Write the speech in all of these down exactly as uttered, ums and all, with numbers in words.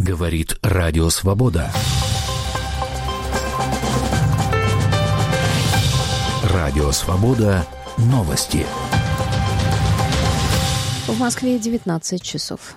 Говорит Радио Свобода. Радио Свобода. Новости. В Москве девятнадцать часов.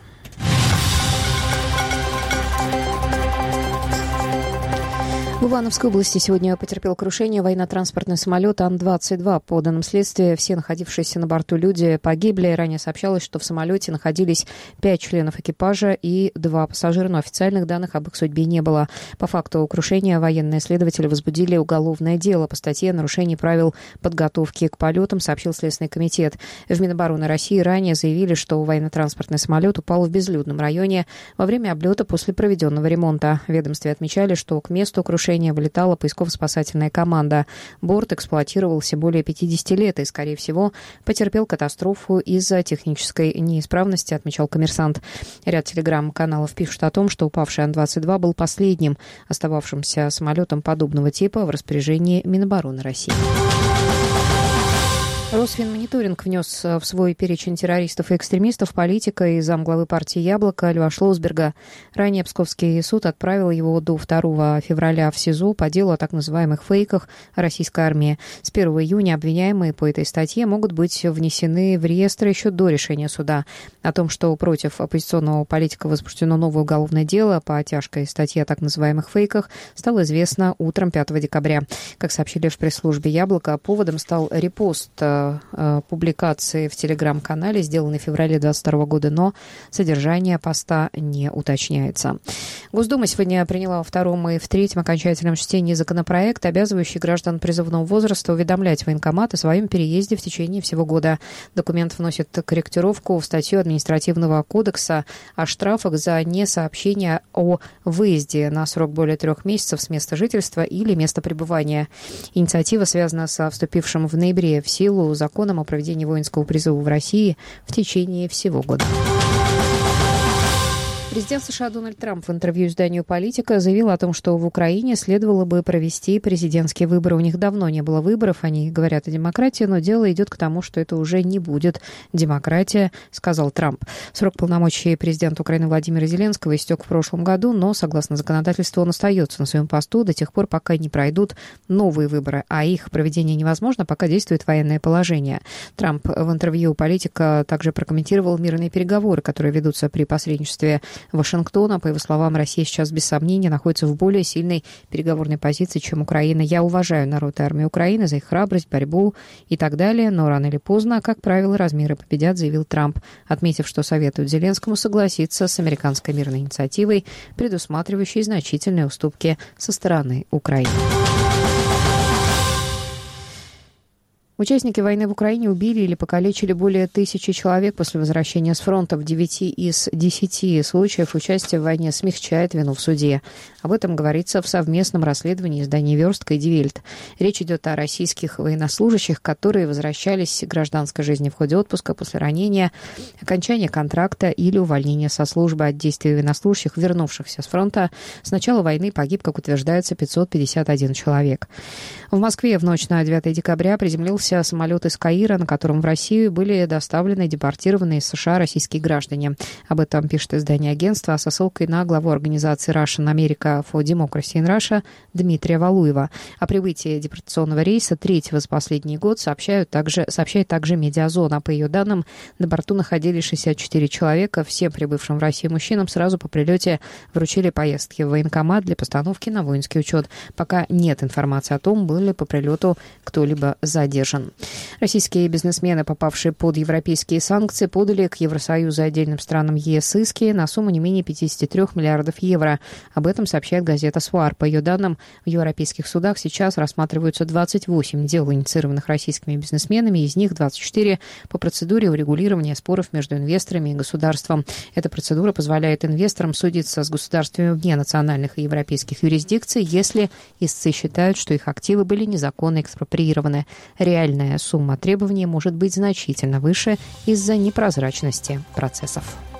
В Ивановской области сегодня потерпел крушение военно-транспортный самолет Ан двадцать два. По данным следствия, все находившиеся на борту люди погибли. Ранее сообщалось, что в самолете находились пять членов экипажа и два пассажира, но официальных данных об их судьбе не было. По факту крушения военные следователи возбудили уголовное дело по статье «Нарушение правил подготовки к полетам», сообщил Следственный комитет. В Минобороны России ранее заявили, что военно-транспортный самолет упал в безлюдном районе во время облета после проведенного ремонта. В ведомстве отмечали, что к месту крушения вылетала поисково-спасательная команда. Борт эксплуатировался более пятьдесят лет и, скорее всего, потерпел катастрофу из-за технической неисправности, отмечал «Коммерсант». Ряд телеграм-каналов пишут о том, что упавший Ан двадцать два был последним остававшимся самолетом подобного типа в распоряжении Минобороны России. Росфинмониторинг внес в свой перечень террористов и экстремистов политика и замглавы партии «Яблоко» Льва Шлосберга. Ранее Псковский суд отправил его до второго февраля в СИЗО по делу о так называемых фейках о российской армии. С первого июня обвиняемые по этой статье могут быть внесены в реестр еще до решения суда. О том, что против оппозиционного политика возбуждено новое уголовное дело по тяжкой статье о так называемых фейках, стало известно утром пятого декабря. Как сообщили в пресс-службе «Яблоко», поводом стал репост публикации в телеграм-канале, сделанной в феврале двадцать второго года, но содержание поста не уточняется. Госдума сегодня приняла во втором и в третьем окончательном чтении законопроект, обязывающий граждан призывного возраста уведомлять военкомат о своем переезде в течение всего года. Документ вносит корректировку в статью Административного кодекса о штрафах за несообщение о выезде на срок более трех месяцев с места жительства или места пребывания. Инициатива связана со вступившим в ноябре в силу законом о проведении воинского призыва в России в течение всего года. Президент США Дональд Трамп в интервью изданию «Политика» заявил о том, что в Украине следовало бы провести президентские выборы. У них давно не было выборов, они говорят о демократии, но дело идет к тому, что это уже не будет демократия, сказал Трамп. Срок полномочий президента Украины Владимира Зеленского истек в прошлом году, но, согласно законодательству, он остается на своем посту до тех пор, пока не пройдут новые выборы, а их проведение невозможно, пока действует военное положение. Трамп в интервью «Политика» также прокомментировал мирные переговоры, которые ведутся при посредничестве Вашингтона. По его словам, Россия сейчас без сомнения находится в более сильной переговорной позиции, чем Украина. Я уважаю народ и армию Украины за их храбрость, борьбу и так далее, но рано или поздно, как правило, размеры победят, заявил Трамп, отметив, что советует Зеленскому согласиться с американской мирной инициативой, предусматривающей значительные уступки со стороны Украины. Участники войны в Украине убили или покалечили более тысячи человек после возвращения с фронта. В девяти из десяти случаев участие в войне смягчает вину в суде. Об этом говорится в совместном расследовании изданий «Верстка» и «Die Welt». Речь идет о российских военнослужащих, которые возвращались к гражданской жизни в ходе отпуска после ранения, окончания контракта или увольнения со службы. От действий военнослужащих, вернувшихся с фронта, с начала войны погиб, как утверждается, пятьсот пятьдесят один человек. В Москве в ночь на девятое декабря приземлился самолет из Каира, на котором в Россию были доставлены депортированные из США российские граждане. Об этом пишет издание агентства со ссылкой на главу организации Russian America for Democracy in Russia Дмитрия Валуева. О прибытии депортационного рейса третьего за последний год сообщают также, сообщает также «Медиазона». По ее данным, на борту находились шестьдесят четыре человека. Всем прибывшим в Россию мужчинам сразу по прилете вручили поездки в военкомат для постановки на воинский учет. Пока нет информации о том, был ли по прилету кто-либо задержан. Российские бизнесмены, попавшие под европейские санкции, подали к Евросоюзу и отдельным странам ЕС иски на сумму не менее пятьдесят три миллиардов евро. Об этом сообщает газета «Свар». По ее данным, в европейских судах сейчас рассматриваются двадцать восемь дел, инициированных российскими бизнесменами, из них двадцать четыре по процедуре урегулирования споров между инвесторами и государством. Эта процедура позволяет инвесторам судиться с государствами вне национальных и европейских юрисдикций, если истцы считают, что их активы были незаконно экспроприированы. Реально Реальная сумма требований может быть значительно выше из-за непрозрачности процессов.